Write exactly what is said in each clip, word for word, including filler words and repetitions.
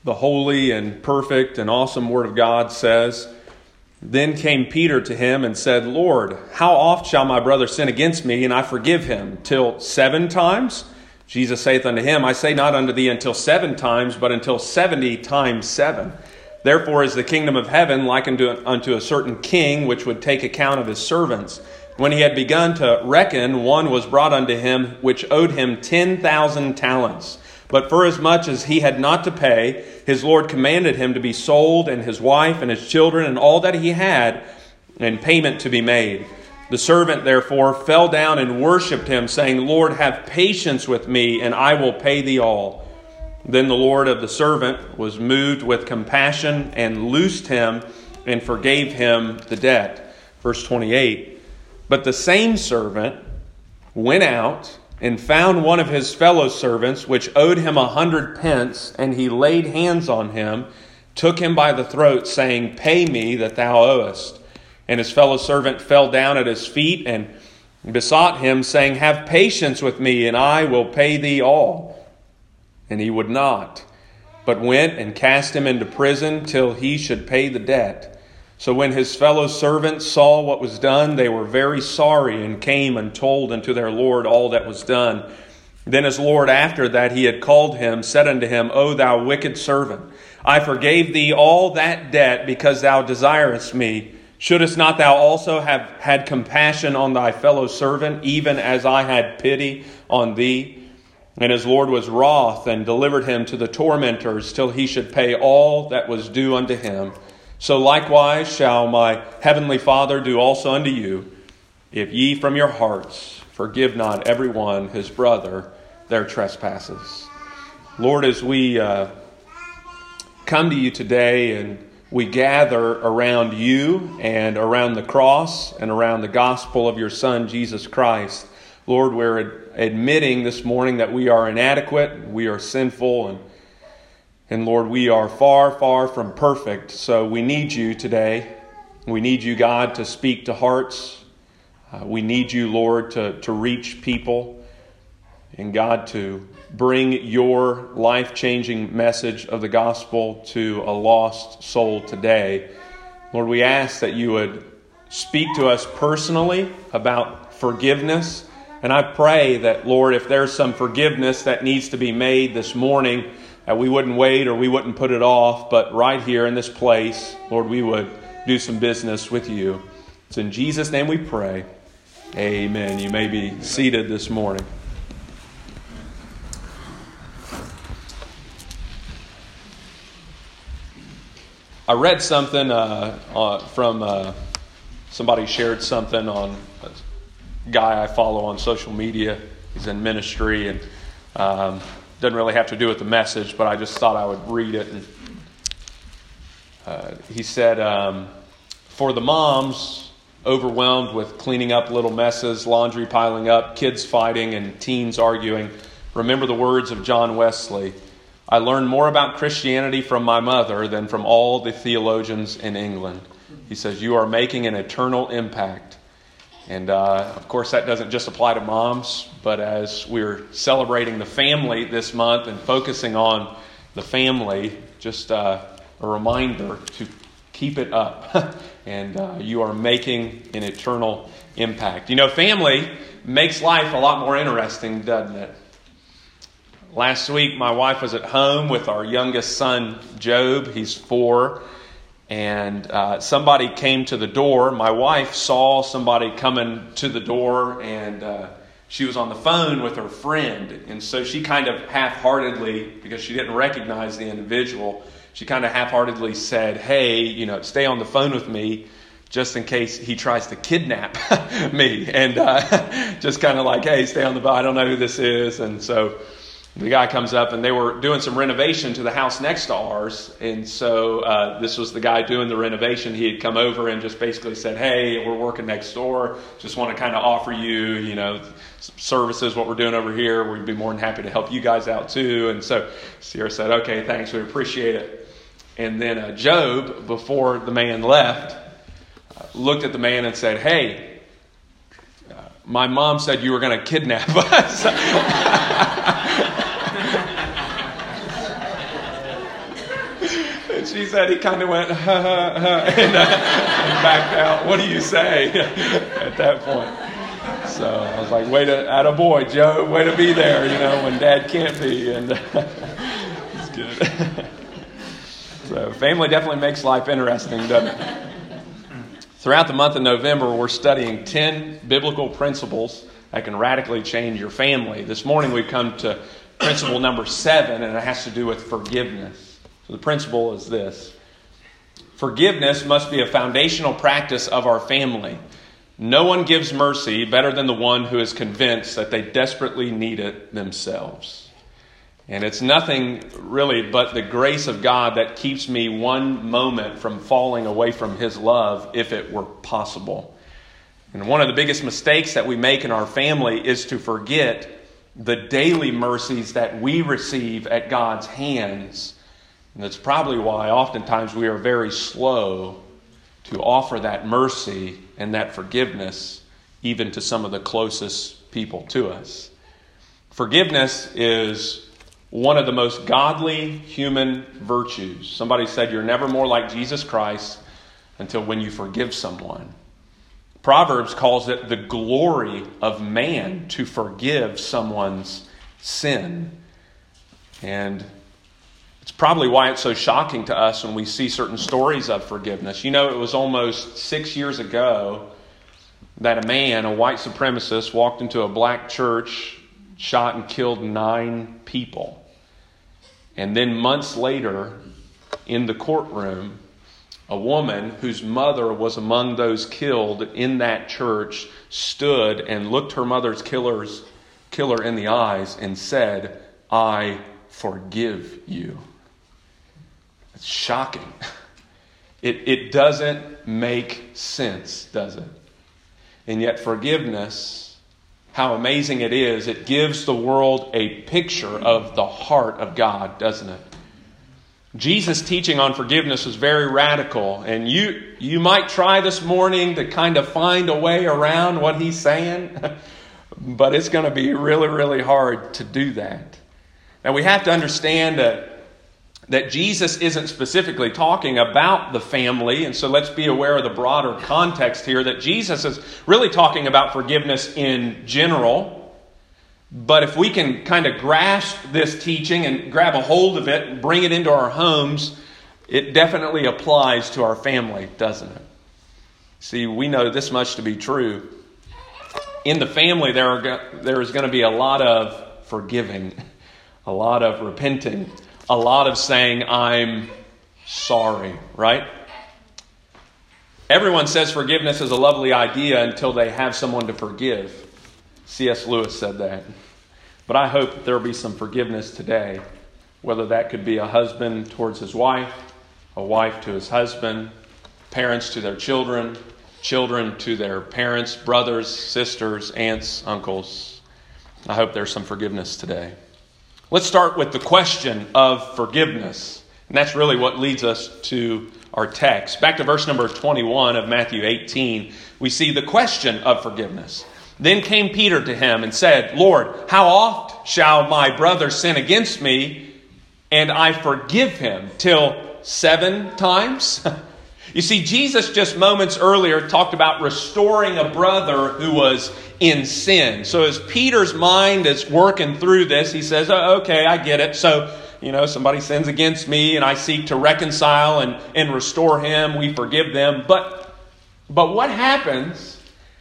the holy and perfect and awesome Word of God says, "Then came Peter to him and said, Lord, how oft shall my brother sin against me, and I forgive him? Till seven times? Jesus saith unto him, I say not unto thee until seven times, but until seventy times seven. Therefore is the kingdom of heaven likened unto, unto a certain king, which would take account of his servants. When he had begun to reckon, one was brought unto him, which owed him ten thousand talents. But forasmuch as he had not to pay, his Lord commanded him to be sold, and his wife and his children, and all that he had, and payment to be made. The servant therefore fell down and worshipped him, saying, Lord, have patience with me, and I will pay thee all. Then the Lord of the servant was moved with compassion, and loosed him, and forgave him the debt." Verse twenty-eight, "But the same servant went out, and found one of his fellow servants, which owed him a hundred pence, and he laid hands on him, took him by the throat, saying, Pay me that thou owest. And his fellow servant fell down at his feet, and besought him, saying, Have patience with me, and I will pay thee all. And he would not, but went and cast him into prison till he should pay the debt. So when his fellow servants saw what was done, they were very sorry, and came and told unto their Lord all that was done. Then his Lord, after that he had called him, said unto him, O thou wicked servant, I forgave thee all that debt, because thou desirest me. Shouldest not thou also have had compassion on thy fellow servant, even as I had pity on thee? And his Lord was wroth, and delivered him to the tormentors, till he should pay all that was due unto him. So likewise shall my heavenly Father do also unto you, if ye from your hearts forgive not every one his brother their trespasses." Lord, as we uh, come to you today, and we gather around you, and around the cross, and around the gospel of your Son, Jesus Christ, Lord, we're ad- admitting this morning that we are inadequate, we are sinful, and And Lord, we are far, far from perfect, so we need you today. We need you, God, to speak to hearts. Uh, we need you, Lord, to, to reach people. And God, to bring your life-changing message of the gospel to a lost soul today. Lord, we ask that you would speak to us personally about forgiveness. And I pray that, Lord, if there's some forgiveness that needs to be made this morning, that we wouldn't wait or we wouldn't put it off, but right here in this place, Lord, we would do some business with you. It's in Jesus' name we pray. Amen. You may be seated this morning. I read something uh, uh, from uh, somebody shared something on a guy I follow on social media. He's in ministry, and um, doesn't really have to do with the message, but I just thought I would read it. And, uh, he said, um, for the moms overwhelmed with cleaning up little messes, laundry piling up, kids fighting, and teens arguing, remember the words of John Wesley. I learned more about Christianity from my mother than from all the theologians in England. He says, you are making an eternal impact. And, uh, of course, that doesn't just apply to moms, but as we're celebrating the family this month and focusing on the family, just uh, a reminder to keep it up. and uh, you are making an eternal impact. You know, family makes life a lot more interesting, doesn't it? Last week, my wife was at home with our youngest son, Job. He's four. And uh, somebody came to the door. My wife saw somebody coming to the door, and uh, she was on the phone with her friend. And so she kind of half-heartedly, because she didn't recognize the individual, she kind of half-heartedly said, hey, you know, stay on the phone with me just in case he tries to kidnap me. And uh, just kind of like, hey, stay on the phone. I don't know who this is. And so the guy comes up, and they were doing some renovation to the house next to ours. And so uh, this was the guy doing the renovation. He had come over and just basically said, hey, we're working next door. Just want to kind of offer you, you know, some services, what we're doing over here. We'd be more than happy to help you guys out too. And so Sierra said, okay, thanks. We appreciate it. And then uh, Job, before the man left, uh, looked at the man and said, hey, uh, my mom said you were going to kidnap us. she said he kind of went, ha, ha, ha, and, uh, and backed out. What do you say at that point? So I was like, way to, attaboy, Joe, way to be there, you know, when Dad can't be. And uh, it's good. So family definitely makes life interesting, doesn't it? Throughout the month of November, we're studying ten biblical principles that can radically change your family. This morning we've come to principle number seven, and it has to do with forgiveness. So the principle is this. Forgiveness must be a foundational practice of our family. No one gives mercy better than the one who is convinced that they desperately need it themselves. And it's nothing really but the grace of God that keeps me one moment from falling away from His love if it were possible. And one of the biggest mistakes that we make in our family is to forget the daily mercies that we receive at God's hands. And that's probably why oftentimes we are very slow to offer that mercy and that forgiveness even to some of the closest people to us. Forgiveness is one of the most godly human virtues. Somebody said you're never more like Jesus Christ until when you forgive someone. Proverbs calls it the glory of man to forgive someone's sin. And it's probably why it's so shocking to us when we see certain stories of forgiveness. You know, it was almost six years ago that a man, a white supremacist, walked into a black church, shot and killed nine people. And then months later, in the courtroom, a woman whose mother was among those killed in that church stood and looked her mother's killers, killer in the eyes and said, "I forgive you." It's shocking. It, it doesn't make sense, does it? And yet forgiveness, how amazing it is, it gives the world a picture of the heart of God, doesn't it? Jesus' teaching on forgiveness was very radical, and you you might try this morning to kind of find a way around what he's saying, but it's going to be really, really hard to do that. Now we have to understand that that Jesus isn't specifically talking about the family, and so let's be aware of the broader context here, that Jesus is really talking about forgiveness in general. But if we can kind of grasp this teaching and grab a hold of it and bring it into our homes, it definitely applies to our family, doesn't it? See, we know this much to be true. In the family, there are there is going to be a lot of forgiving, a lot of repenting, a lot of saying, "I'm sorry," right? Everyone says forgiveness is a lovely idea until they have someone to forgive. C S Lewis said that. But I hope that there will be some forgiveness today, whether that could be a husband towards his wife, a wife to his husband, parents to their children, children to their parents, brothers, sisters, aunts, uncles. I hope there's some forgiveness today. Let's start with the question of forgiveness. And that's really what leads us to our text. Back to verse number twenty-one of Matthew eighteen, we see the question of forgiveness. Then came Peter to him and said, "Lord, how oft shall my brother sin against me, and I forgive him? Till seven times?" You see, Jesus just moments earlier talked about restoring a brother who was in sin. So as Peter's mind is working through this, he says, oh, okay, I get it. So, you know, somebody sins against me and I seek to reconcile and, and restore him. We forgive them. But, but what happens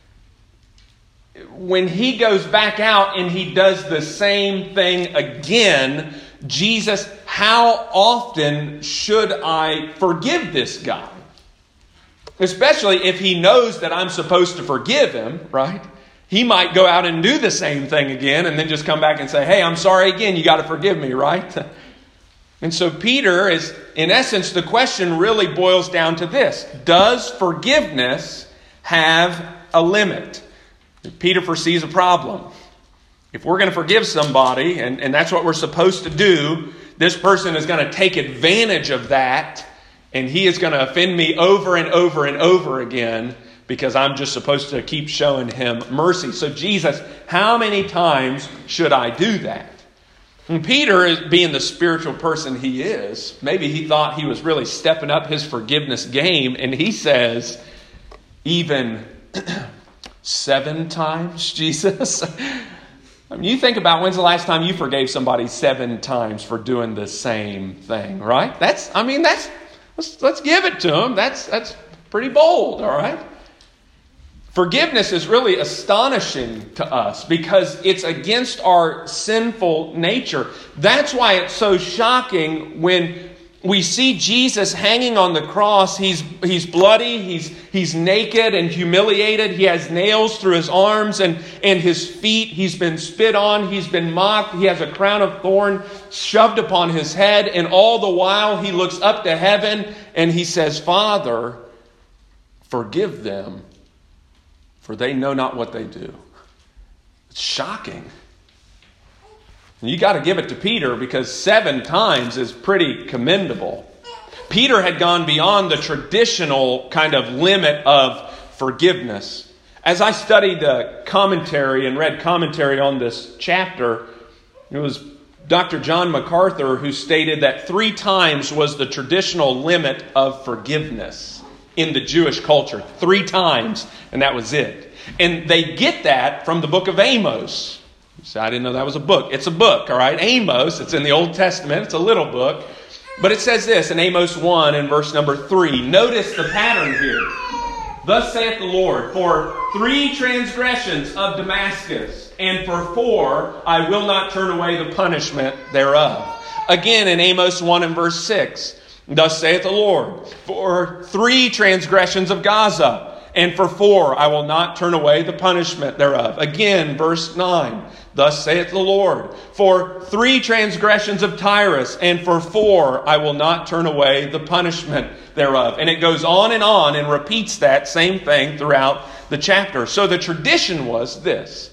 when he goes back out and he does the same thing again? Jesus, how often should I forgive this guy? Especially if he knows that I'm supposed to forgive him, right? He might go out and do the same thing again and then just come back and say, hey, I'm sorry again, you got to forgive me, right? And so Peter is, in essence, the question really boils down to this. Does forgiveness have a limit? Peter foresees a problem. If we're going to forgive somebody, and, and that's what we're supposed to do, this person is going to take advantage of that, and he is going to offend me over and over and over again because I'm just supposed to keep showing him mercy. So Jesus, how many times should I do that? And Peter, is being the spiritual person he is, maybe he thought he was really stepping up his forgiveness game, and he says, even seven times, Jesus? I mean, you think about when's the last time you forgave somebody seven times for doing the same thing, right? That's, I mean, that's, let's, let's give it to them. That's, that's pretty bold, all right? Forgiveness is really astonishing to us because it's against our sinful nature. That's why it's so shocking when we see Jesus hanging on the cross. He's, he's bloody, he's, he's naked and humiliated. He has nails through his arms and, and his feet. He's been spit on, he's been mocked. He has a crown of thorn shoved upon his head. And all the while he looks up to heaven and he says, Father, forgive them, for they know not what they do. It's shocking. And you got to give it to Peter because seven times is pretty commendable. Peter had gone beyond the traditional kind of limit of forgiveness. As I studied the commentary and read commentary on this chapter, it was Doctor John MacArthur who stated that three times was the traditional limit of forgiveness in the Jewish culture. Three times, and that was it. And they get that from the book of Amos. So I didn't know that was a book. It's a book, all right? Amos, it's in the Old Testament. It's a little book. But it says this in Amos one and verse number three. Notice the pattern here. Thus saith the Lord, for three transgressions of Damascus, and for four I will not turn away the punishment thereof. Again in Amos one and verse six. Thus saith the Lord, for three transgressions of Gaza, and for four I will not turn away the punishment thereof. Again, verse nine. Thus saith the Lord, for three transgressions of Tyrus, and for four I will not turn away the punishment thereof. And it goes on and on and repeats that same thing throughout the chapter. So the tradition was this.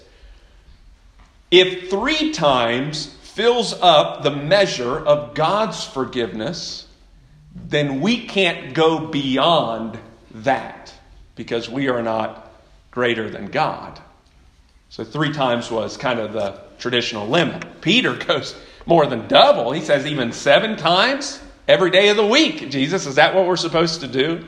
If three times fills up the measure of God's forgiveness, then we can't go beyond that because we are not greater than God. So three times was kind of the traditional limit. Peter goes more than double. He says even seven times every day of the week. Jesus, is that what we're supposed to do?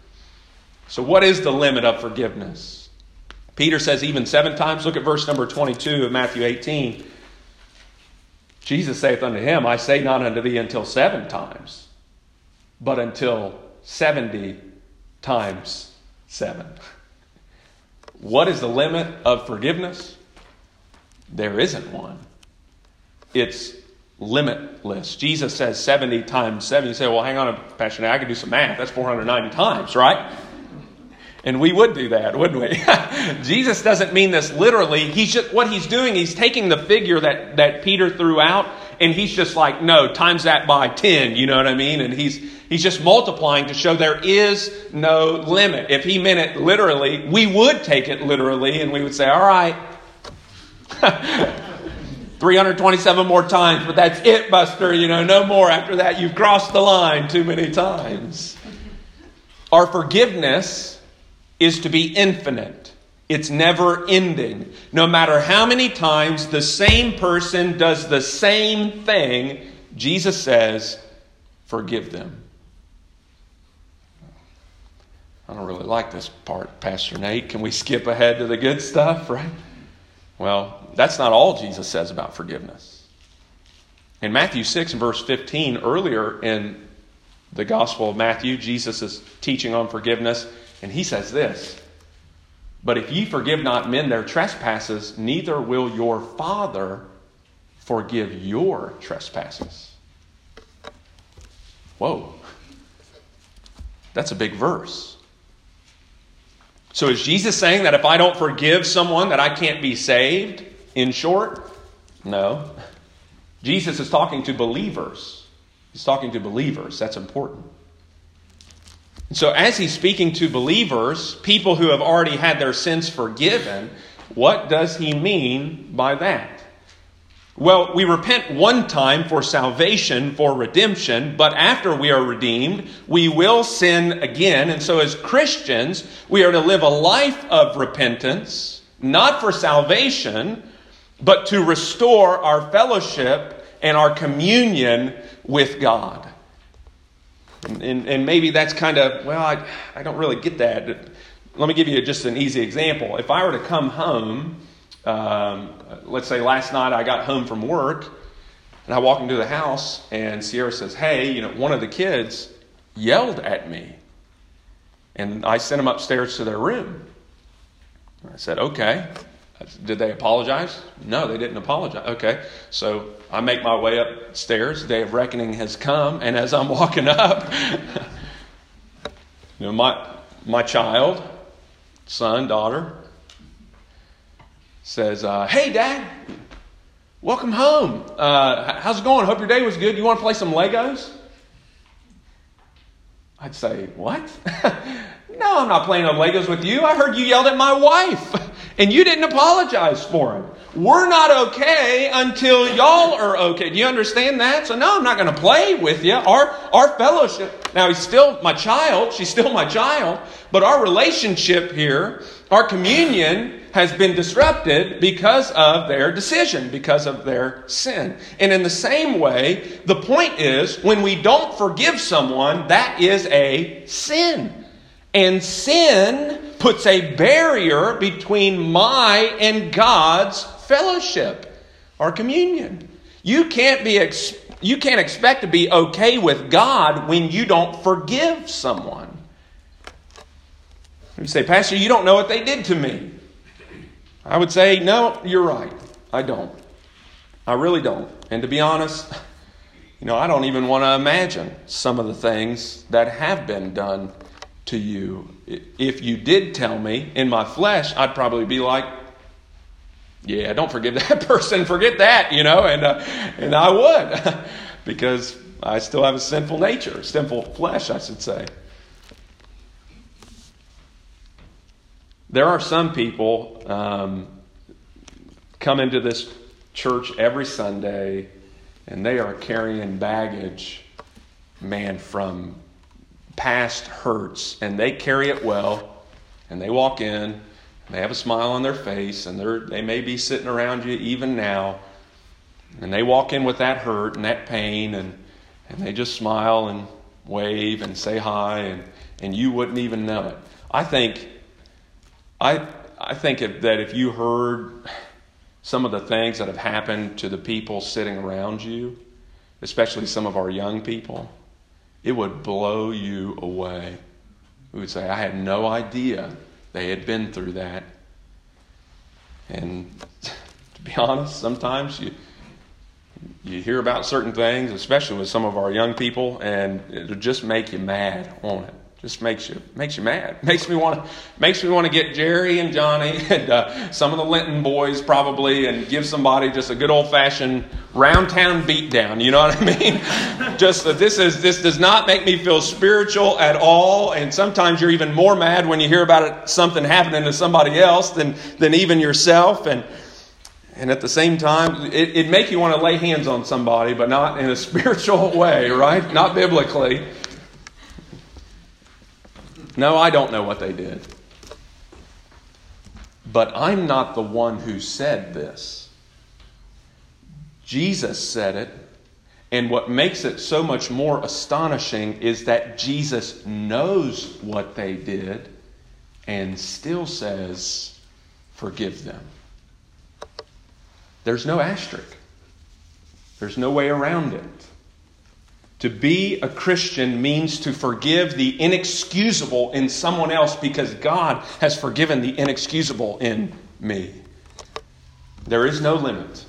So what is the limit of forgiveness? Peter says even seven times. Look at verse number twenty-two of Matthew eighteen. Jesus saith unto him, I say not unto thee until seven times, but until seventy times seven. What is the limit of forgiveness? There isn't one. It's limitless. Jesus says seventy times seven. You say, well, hang on, Pastor Nate, I can do some math. That's four hundred ninety times, right? And we would do that, wouldn't we? Jesus doesn't mean this literally. He's just, what he's doing, he's taking the figure that, that Peter threw out, and he's just like, no, times that by ten, you know what I mean? And he's he's just multiplying to show there is no limit. If he meant it literally, we would take it literally, and we would say, all right, three hundred twenty-seven more times, but that's it, Buster. You know, no more after that. You've crossed the line too many times. Our forgiveness is to be infinite. It's never ending. No matter how many times the same person does the same thing, Jesus says, forgive them. I don't really like this part, Pastor Nate. Can we skip ahead to the good stuff, right? Well, that's not all Jesus says about forgiveness. In Matthew six and verse fifteen, earlier in the Gospel of Matthew, Jesus is teaching on forgiveness. And he says this, but if ye forgive not men their trespasses, neither will your Father forgive your trespasses. Whoa. That's a big verse. So is Jesus saying that if I don't forgive someone that I can't be saved? In short, no. Jesus is talking to believers. He's talking to believers. That's important. So as he's speaking to believers, people who have already had their sins forgiven, what does he mean by that? Well, we repent one time for salvation, for redemption, but after we are redeemed, we will sin again. And so as Christians, we are to live a life of repentance, not for salvation, but to restore our fellowship and our communion with God. And, and, and maybe that's kind of, well, I, I don't really get that. Let me give you just an easy example. If I were to come home, um, let's say last night I got home from work, and I walk into the house, and Sierra says, hey, you know, one of the kids yelled at me. And I sent them upstairs to their room. I said, okay. Did they apologize? No, they didn't apologize. Okay. So I make my way upstairs. The day of reckoning has come. And as I'm walking up, you know, my my child, son, daughter, says, uh, hey, Dad, welcome home. Uh, how's it going? Hope your day was good. You want to play some Legos? I'd say, what? No, I'm not playing no Legos with you. I heard you yelled at my wife, and you didn't apologize for him. We're not okay until y'all are okay. Do you understand that? So no, I'm not going to play with you. Our, our fellowship, now he's still my child. She's still my child. But our relationship here, our communion has been disrupted because of their decision, because of their sin. And in the same way, the point is, when we don't forgive someone, that is a sin. And sin puts a barrier between my and God's fellowship, our communion. You can't be ex- you can't expect to be okay with God when you don't forgive someone. You say, Pastor, you don't know what they did to me. I would say, no, you're right. I don't. I really don't. And to be honest, you know, I don't even want to imagine some of the things that have been done to you. If you did tell me in my flesh, I'd probably be like, yeah, don't forgive that person, forget that, you know, and uh, and I would, because I still have a sinful nature, sinful flesh, I should say. There are some people um, come into this church every Sunday, and they are carrying baggage, man, from past hurts, and they carry it well, and they walk in, and they have a smile on their face, and they're they may be sitting around you even now, and they walk in with that hurt and that pain, and and they just smile and wave and say hi, and and you wouldn't even know it. I think I I think if, that if you heard some of the things that have happened to the people sitting around you, especially some of our young people, it would blow you away. We would say, I had no idea they had been through that. And to be honest, sometimes you you hear about certain things, especially with some of our young people, and it'll just make you mad, won't it? Just makes you makes you mad. Makes me want to makes me want to get Jerry and Johnny and uh, some of the Linton boys probably, and give somebody just a good old fashioned round town beatdown. You know what I mean? Just that this is this does not make me feel spiritual at all. And sometimes you're even more mad when you hear about it, something happening to somebody else than than even yourself. And and at the same time, it it make you want to lay hands on somebody, but not in a spiritual way, right? Not biblically. No, I don't know what they did. But I'm not the one who said this. Jesus said it. And what makes it so much more astonishing is that Jesus knows what they did and still says, forgive them. There's no asterisk. There's no way around it. To be a Christian means to forgive the inexcusable in someone else because God has forgiven the inexcusable in me. There is no limit.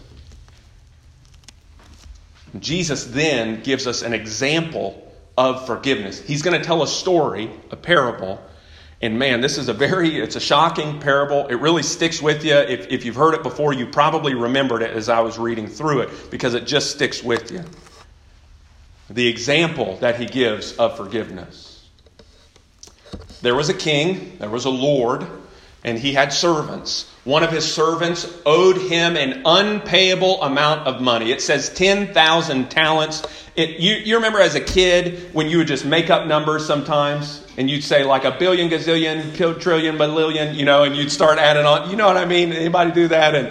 Jesus then gives us an example of forgiveness. He's going to tell a story, a parable. And man, this is a very, it's a shocking parable. It really sticks with you. If, if you've heard it before, you probably remembered it as I was reading through it because it just sticks with you. The example that he gives of forgiveness. There was a king, there was a lord, and he had servants. One of his servants owed him an unpayable amount of money. It says ten thousand talents. It, you, you remember as a kid when you would just make up numbers sometimes, and you'd say like a billion, gazillion, trillion, billion, you know, and you'd start adding on. You know what I mean? Anybody do that? And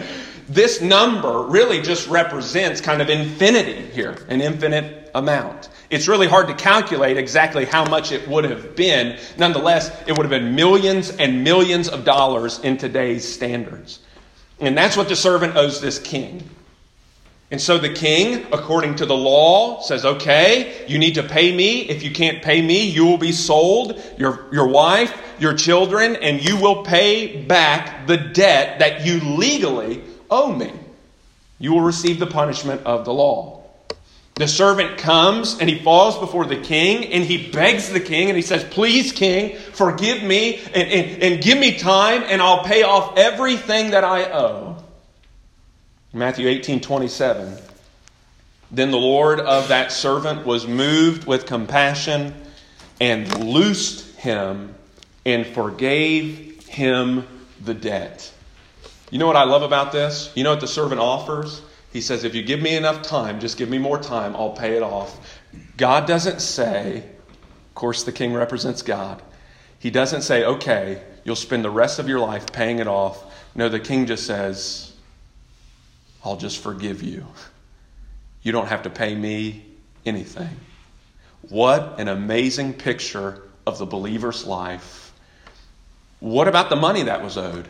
This number really just represents kind of infinity here, an infinite amount. It's really hard to calculate exactly how much it would have been. Nonetheless, it would have been millions and millions of dollars in today's standards. And that's what the servant owes this king. And so the king, according to the law, says, okay, you need to pay me. If you can't pay me, you will be sold, your, your wife, your children, and you will pay back the debt that you legally owe me. You will receive the punishment of the law. The servant comes and he falls before the king and he begs the king and he says, please, king, forgive me and, and, and give me time and I'll pay off everything that I owe. Matthew eighteen twenty-seven. Then the Lord of that servant was moved with compassion and loosed him and forgave him the debt. You know what I love about this? You know what the servant offers? He says, if you give me enough time, just give me more time, I'll pay it off. God doesn't say, of course the king represents God. He doesn't say, okay, you'll spend the rest of your life paying it off. No, the king just says, I'll just forgive you. You don't have to pay me anything. What an amazing picture of the believer's life. What about the money that was owed?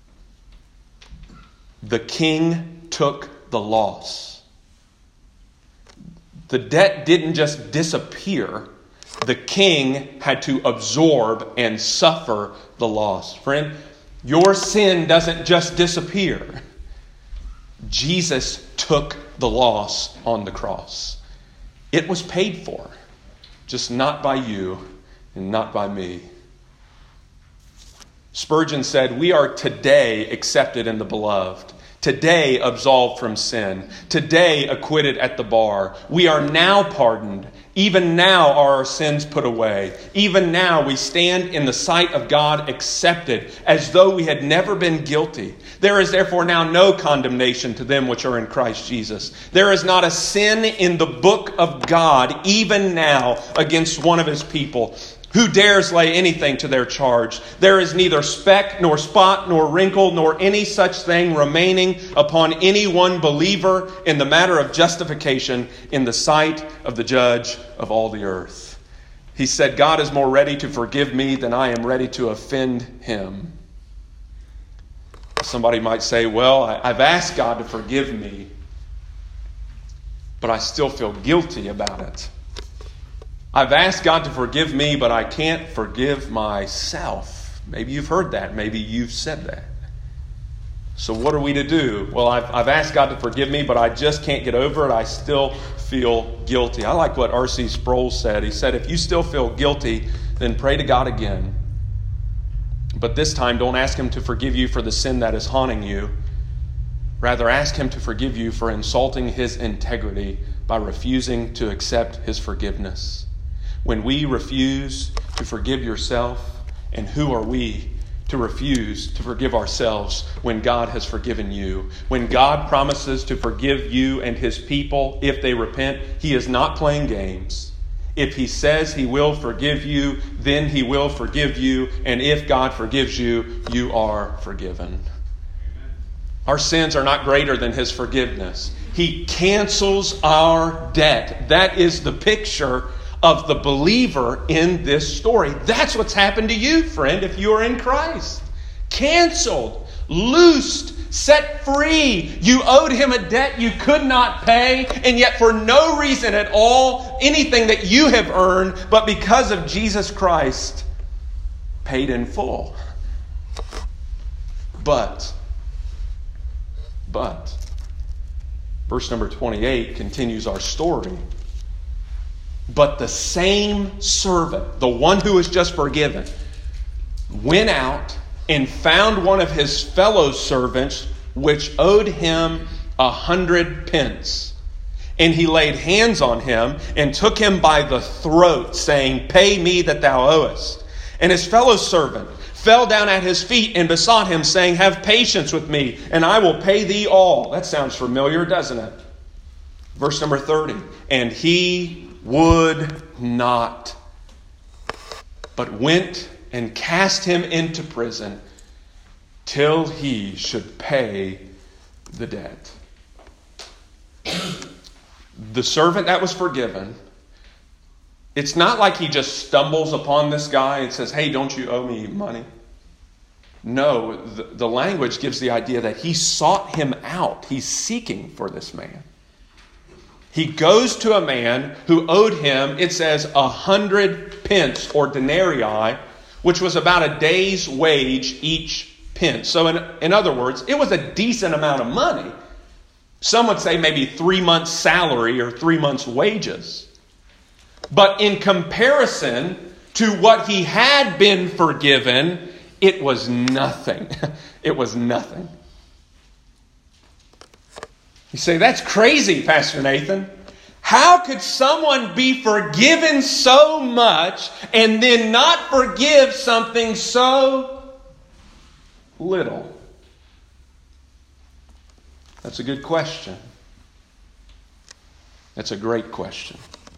The king took the loss. The debt didn't just disappear. The king had to absorb and suffer the loss. Friend, your sin doesn't just disappear. Jesus took the loss on the cross. It was paid for, just not by you and not by me. Spurgeon said, we are today accepted in the beloved. Today absolved from sin. Today acquitted at the bar. We are now pardoned. Even now are our sins put away. Even now we stand in the sight of God accepted as though we had never been guilty. There is therefore now no condemnation to them which are in Christ Jesus. There is not a sin in the book of God, even now, against one of his people. Who dares lay anything to their charge? There is neither speck, nor spot, nor wrinkle, nor any such thing remaining upon any one believer in the matter of justification in the sight of the judge of all the earth. He said, God is more ready to forgive me than I am ready to offend him. Somebody might say, well, I've asked God to forgive me, but I still feel guilty about it. I've asked God to forgive me, but I can't forgive myself. Maybe you've heard that. Maybe you've said that. So what are we to do? Well, I've, I've asked God to forgive me, but I just can't get over it. I still feel guilty. I like what R C Sproul said. He said, if you still feel guilty, then pray to God again. But this time, don't ask him to forgive you for the sin that is haunting you. Rather, ask him to forgive you for insulting his integrity by refusing to accept his forgiveness. When we refuse to forgive yourself, and who are we to refuse to forgive ourselves when God has forgiven you? When God promises to forgive you and his people if they repent, he is not playing games. If he says he will forgive you, then he will forgive you. And if God forgives you, you are forgiven. Our sins are not greater than his forgiveness. He cancels our debt. That is the picture of the believer in this story. That's what's happened to you, friend, if you are in Christ. Canceled, loosed, set free. You owed him a debt you could not pay, and yet for no reason at all, anything that you have earned, but because of Jesus Christ, paid in full. But, but, verse number twenty-eight continues our story. But the same servant, the one who was just forgiven, went out and found one of his fellow servants which owed him a hundred pence. And he laid hands on him and took him by the throat, saying, pay me that thou owest. And his fellow servant fell down at his feet and besought him, saying, have patience with me, and I will pay thee all. That sounds familiar, doesn't it? Verse number thirty. And he would not, but went and cast him into prison till he should pay the debt. The servant that was forgiven, it's not like he just stumbles upon this guy and says, hey, don't you owe me money? No, the, the language gives the idea that he sought him out. He's seeking for this man. He goes to a man who owed him, it says, a hundred pence or denarii, which was about a day's wage each pence. So in, in other words, it was a decent amount of money. Some would say maybe three months' salary or three months' wages. But in comparison to what he had been forgiven, it was nothing. It was nothing. You say, that's crazy, Pastor Nathan. How could someone be forgiven so much and then not forgive something so little? That's a good question. That's a great question.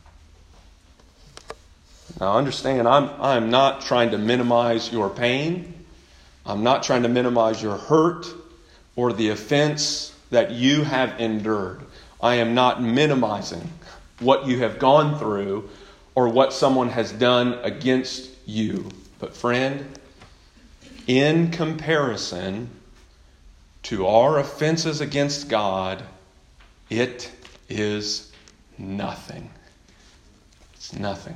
Now understand, I'm, I'm not trying to minimize your pain. I'm not trying to minimize your hurt or the offense that you have endured. I am not minimizing what you have gone through or what someone has done against you. But friend, in comparison to our offenses against God, it is nothing. It's nothing.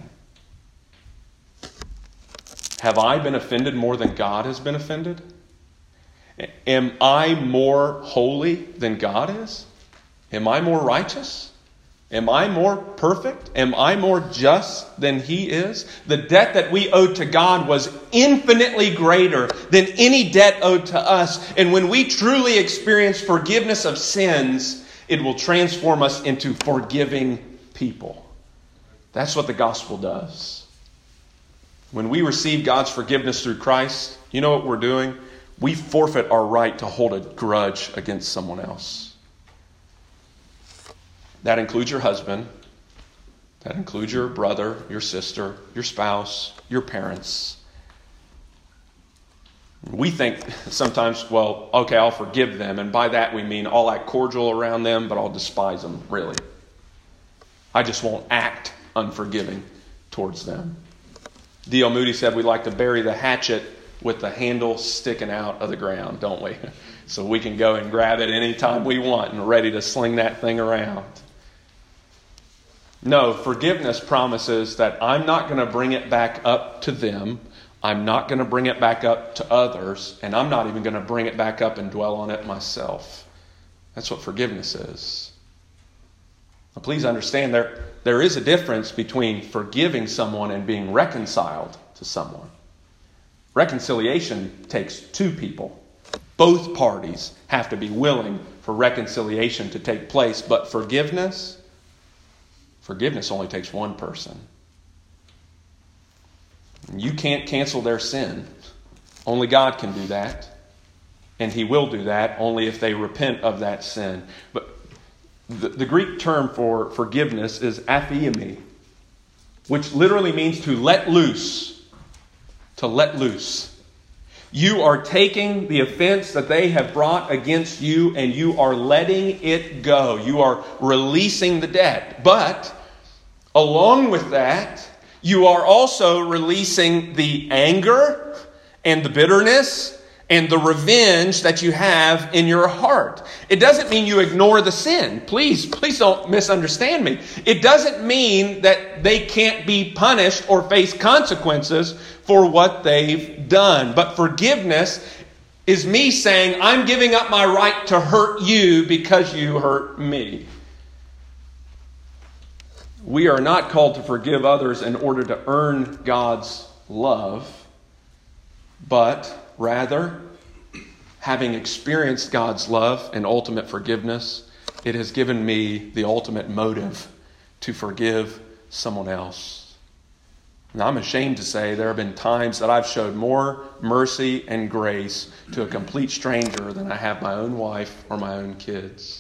Have I been offended more than God has been offended? Am I more holy than God is? Am I more righteous? Am I more perfect? Am I more just than He is? The debt that we owed to God was infinitely greater than any debt owed to us. And when we truly experience forgiveness of sins, it will transform us into forgiving people. That's what the gospel does. When we receive God's forgiveness through Christ, you know what we're doing? We forfeit our right to hold a grudge against someone else. That includes your husband. That includes your brother, your sister, your spouse, your parents. We think sometimes, well, okay, I'll forgive them. And by that we mean I'll act cordial around them, but I'll despise them, really. I just won't act unforgiving towards them. D L Moody said we like to bury the hatchet with the handle sticking out of the ground, don't we? So we can go and grab it anytime we want and ready to sling that thing around. No, forgiveness promises that I'm not going to bring it back up to them. I'm not going to bring it back up to others. And I'm not even going to bring it back up and dwell on it myself. That's what forgiveness is. Now, please understand there, there is a difference between forgiving someone and being reconciled to someone. Reconciliation takes two people. Both parties have to be willing for reconciliation to take place. But forgiveness, forgiveness only takes one person. You can't cancel their sin. Only God can do that. And He will do that only if they repent of that sin. But the, the Greek term for forgiveness is aphiemi, which literally means to let loose. To let loose. You are taking the offense that they have brought against you and you are letting it go. You are releasing the debt. But along with that, you are also releasing the anger and the bitterness and the revenge that you have in your heart. It doesn't mean you ignore the sin. Please, please don't misunderstand me. It doesn't mean that they can't be punished or face consequences for what they've done. But forgiveness is me saying, I'm giving up my right to hurt you because you hurt me. We are not called to forgive others in order to earn God's love, but rather, having experienced God's love and ultimate forgiveness, it has given me the ultimate motive to forgive someone else. And I'm ashamed to say there have been times that I've showed more mercy and grace to a complete stranger than I have my own wife or my own kids.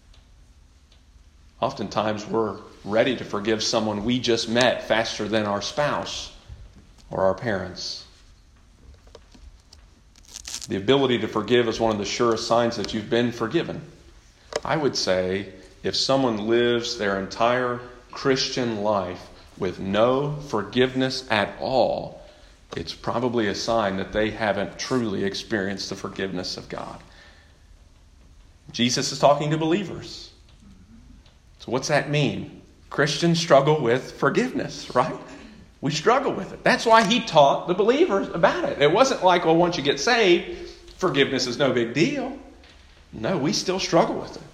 Oftentimes we're ready to forgive someone we just met faster than our spouse or our parents. The ability to forgive is one of the surest signs that you've been forgiven. I would say if someone lives their entire Christian life with no forgiveness at all, it's probably a sign that they haven't truly experienced the forgiveness of God. Jesus is talking to believers. So what's that mean? Christians struggle with forgiveness, right? We struggle with it. That's why he taught the believers about it. It wasn't like, well, once you get saved, forgiveness is no big deal. No, we still struggle with it.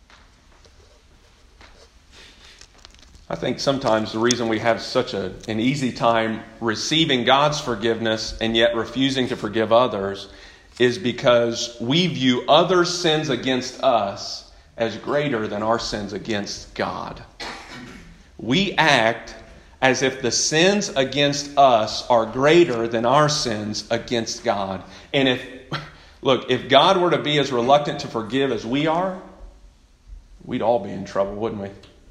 I think sometimes the reason we have such a, an easy time receiving God's forgiveness and yet refusing to forgive others is because we view other sins against us as greater than our sins against God. We act as if the sins against us are greater than our sins against God. And if, look, if God were to be as reluctant to forgive as we are, we'd all be in trouble, wouldn't we?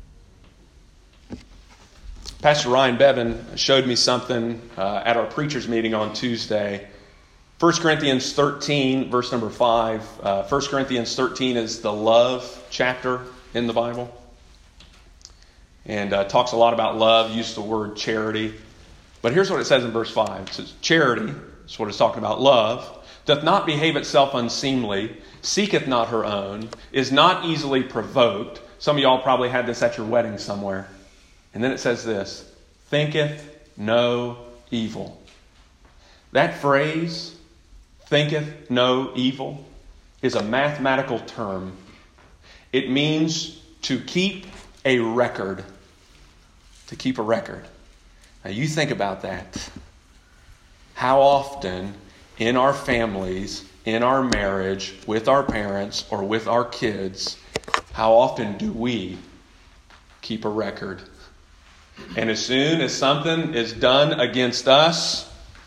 Pastor Ryan Bevan showed me something uh, at our preachers meeting on Tuesday. First Corinthians thirteen, verse number five. Uh, First Corinthians thirteen is the love chapter in the Bible. And uh, talks a lot about love, used the word charity. But here's what it says in verse five. It says, charity, that's what it's talking about, love, doth not behave itself unseemly, seeketh not her own, is not easily provoked. Some of y'all probably had this at your wedding somewhere. And then it says this, thinketh no evil. That phrase, thinketh no evil, is a mathematical term. It means to keep a record. To keep a record. Now you think about that. How often in our families, in our marriage, with our parents, or with our kids, how often do we keep a record? And as soon as something is done against us,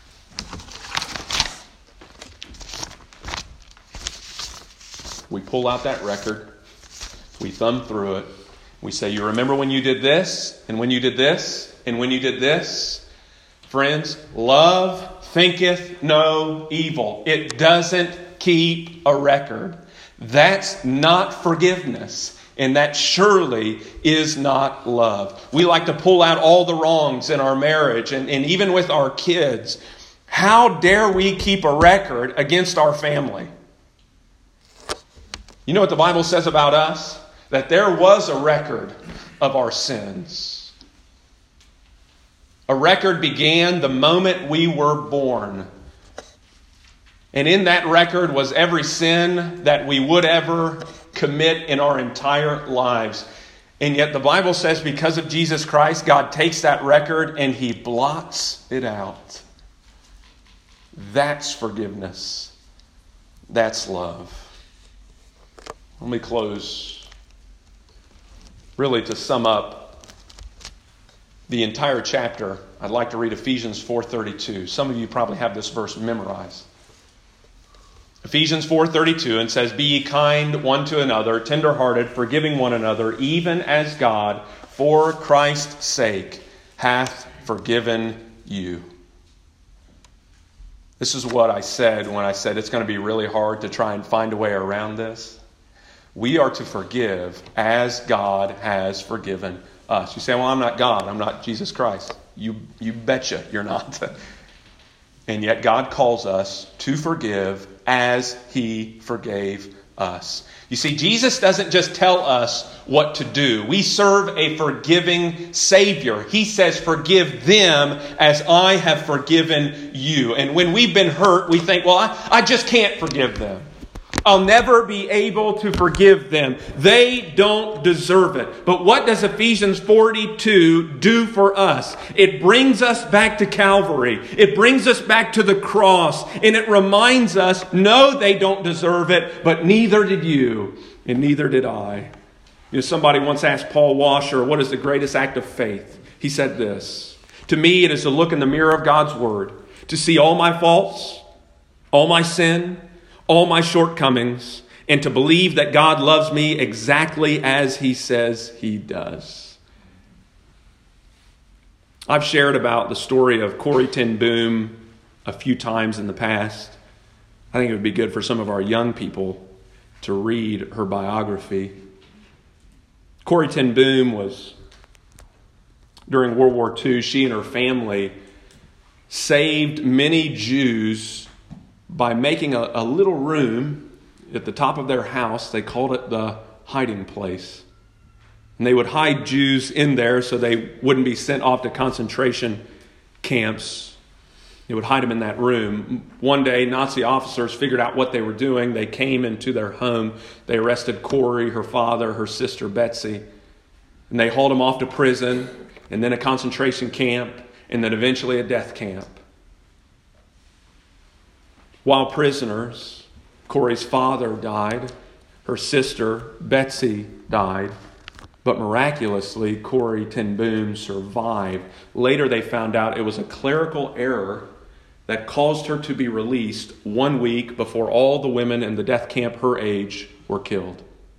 we pull out that record, we thumb through it, we say, you remember when you did this, and when you did this, and when you did this? Friends, love thinketh no evil. It doesn't keep a record. That's not forgiveness. And that surely is not love. We like to pull out all the wrongs in our marriage and, and even with our kids. How dare we keep a record against our family? You know what the Bible says about us? That there was a record of our sins. A record began the moment we were born. And in that record was every sin that we would ever commit in our entire lives. And yet the Bible says because of Jesus Christ, God takes that record and He blots it out. That's forgiveness. That's love. Let me close. Really, to sum up the entire chapter, I'd like to read Ephesians four thirty-two. Some of you probably have this verse memorized. Ephesians four thirty-two, and says, be ye kind one to another, tenderhearted, forgiving one another, even as God, for Christ's sake, hath forgiven you. This is what I said when I said it's going to be really hard to try and find a way around this. We are to forgive as God has forgiven us. You say, well, I'm not God. I'm not Jesus Christ. You, you betcha you're not. And yet God calls us to forgive as He forgave us. You see, Jesus doesn't just tell us what to do. We serve a forgiving Savior. He says, forgive them as I have forgiven you. And when we've been hurt, we think, well, I, I just can't forgive them. I'll never be able to forgive them. They don't deserve it. But what does Ephesians forty-two do for us? It brings us back to Calvary. It brings us back to the cross. And it reminds us, no, they don't deserve it, but neither did you, and neither did I. You know, somebody once asked Paul Washer, what is the greatest act of faith? He said this, to me it is to look in the mirror of God's Word, to see all my faults, all my sin, all my shortcomings, and to believe that God loves me exactly as He says He does. I've shared about the story of Corrie ten Boom a few times in the past. I think it would be good for some of our young people to read her biography. Corrie ten Boom was, during World War Two, she and her family saved many Jews by making a, a little room at the top of their house. They called it the hiding place. And they would hide Jews in there so they wouldn't be sent off to concentration camps. They would hide them in that room. One day, Nazi officers figured out what they were doing. They came into their home. They arrested Corrie, her father, her sister Betsy. And they hauled them off to prison, and then a concentration camp, and then eventually a death camp. While prisoners, Corrie's father died. Her sister Betsy died. But miraculously, Corrie ten Boom survived. Later they found out it was a clerical error that caused her to be released one week before all the women in the death camp her age were killed.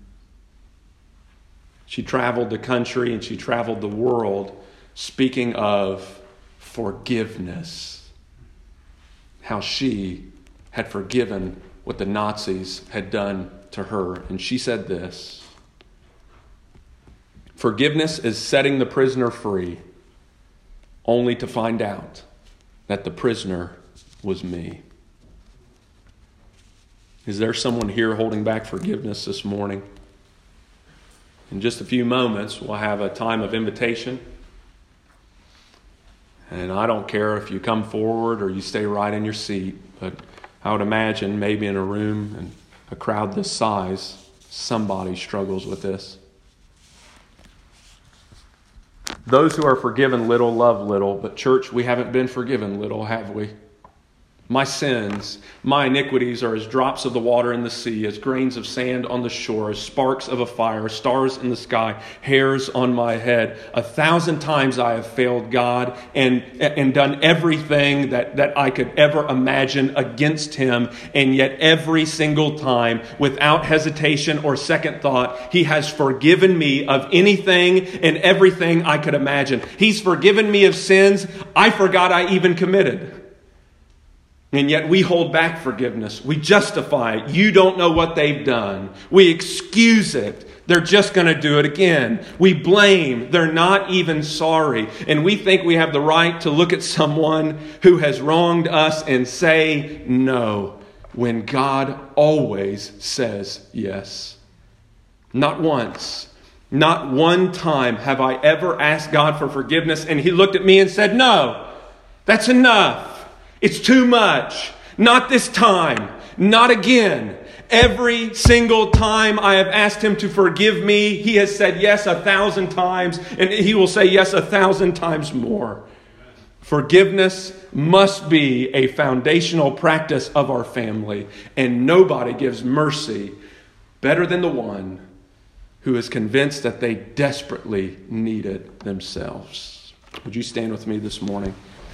She traveled the country and she traveled the world speaking of forgiveness. How she had forgiven what the Nazis had done to her. And she said this: "Forgiveness is setting the prisoner free, only to find out that the prisoner was me." Is there someone here holding back forgiveness this morning? In just a few moments, we'll have a time of invitation. And I don't care if you come forward or you stay right in your seat, but I would imagine maybe in a room and a crowd this size, somebody struggles with this. Those who are forgiven little love little, but church, we haven't been forgiven little, have we? My sins, my iniquities are as drops of the water in the sea, as grains of sand on the shore, as sparks of a fire, stars in the sky, hairs on my head. A thousand times I have failed God and, and done everything that, that I could ever imagine against Him. And yet every single time, without hesitation or second thought, He has forgiven me of anything and everything I could imagine. He's forgiven me of sins I forgot I even committed. And yet we hold back forgiveness. We justify it. You don't know what they've done. We excuse it. They're just going to do it again. We blame. They're not even sorry. And we think we have the right to look at someone who has wronged us and say no, when God always says yes. Not once, not one time have I ever asked God for forgiveness and He looked at me and said, "No, that's enough. It's too much. Not this time. Not again." Every single time I have asked Him to forgive me, He has said yes a thousand times, and He will say yes a thousand times more. Forgiveness must be a foundational practice of our family, and nobody gives mercy better than the one who is convinced that they desperately need it themselves. Would you stand with me this morning?